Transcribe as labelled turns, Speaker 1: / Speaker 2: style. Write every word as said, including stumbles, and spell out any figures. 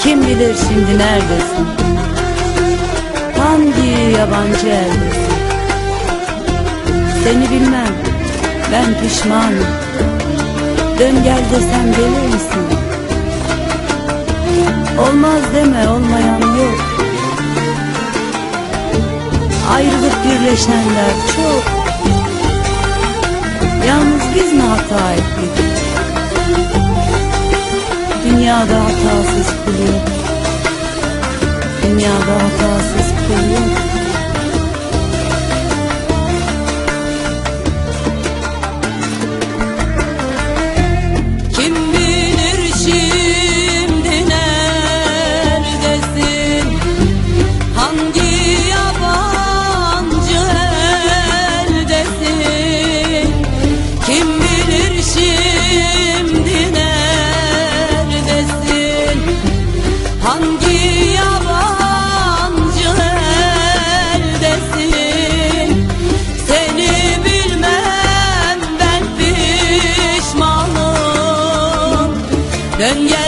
Speaker 1: Kim bilir şimdi neredesin? Hangi yabancı eldesin? Seni bilmem, ben pişmanım. Dön gel desem gelir misin? Olmaz deme, olmayan yok. Ayrılıp birleşenler çok. Yalnız biz mi hata ettik? Dünyada hatasız kul yok. Dünyada hatasız kul yok.
Speaker 2: Kim bilir şimdi neredesin? Hangi yabancı eldesin? Kim bilir şimdi neredesin? Hangi yabancı eldesin? Seni bilmem, ben pişmanım. Dön gel